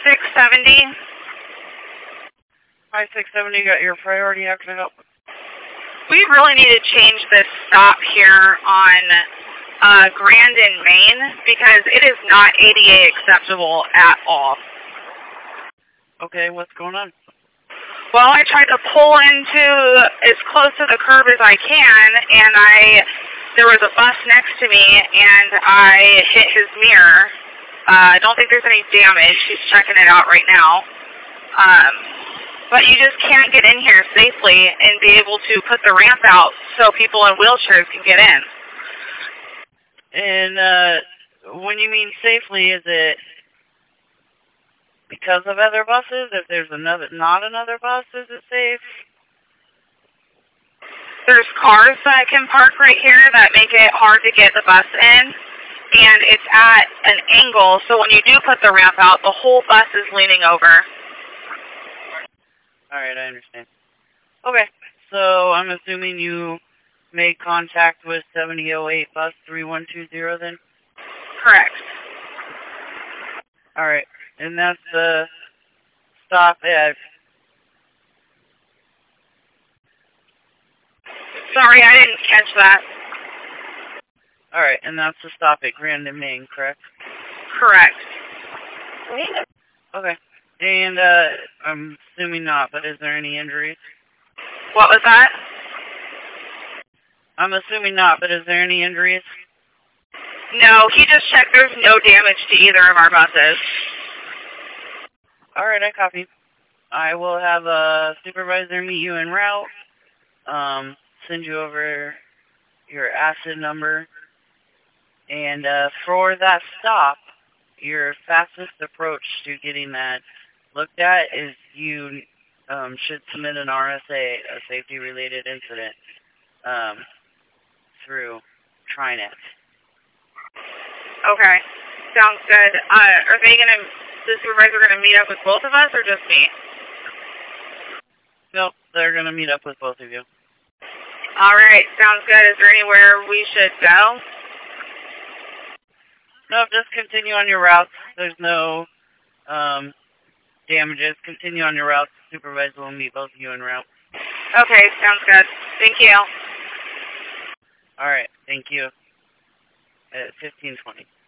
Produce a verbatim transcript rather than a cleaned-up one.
six seventy. five six seventy, got your priority exit up. We really need to change this stop here on uh, Grandin, Maine, because it is not A D A acceptable at all. Okay, what's going on? Well, I tried to pull into as close to the curb as I can, and I there was a bus next to me, and I hit his mirror. Uh, I don't think there's any damage. She's checking it out right now. Um, but you just can't get in here safely and be able to put the ramp out so people in wheelchairs can get in. And uh, when you mean safely, is it because of other buses? If there's another, not another bus, is it safe? There's cars that can park right here that make it hard to get the bus in, and it's at an angle, so when you do put the ramp out, the whole bus is leaning over. All right, I understand. Okay, so I'm assuming you made contact with seventy oh eight bus three one two zero then? Correct. All right, and that's the stop at... Sorry, I didn't catch that. All right, and that's the stop at Grandin, Maine, correct? Correct. Okay, and uh, I'm assuming not, but is there any injuries? What was that? I'm assuming not, but is there any injuries? No, he just checked there's no damage to either of our buses. All right, I copy. I will have a supervisor meet you en route, um, send you over your acid number, and uh, for that stop, your fastest approach to getting that looked at is you um, should submit an R S A, a safety-related incident, um, through TriNet. Okay, sounds good. Uh, are they going to, the supervisor going to meet up with both of us or just me? Nope, they're going to meet up with both of you. All right, sounds good. Is there anywhere we should go? No, just continue on your route. There's no um, damages. Continue on your route. The supervisor will meet both of you en route. Okay, sounds good. Thank you. All right, thank you. At fifteen twenty.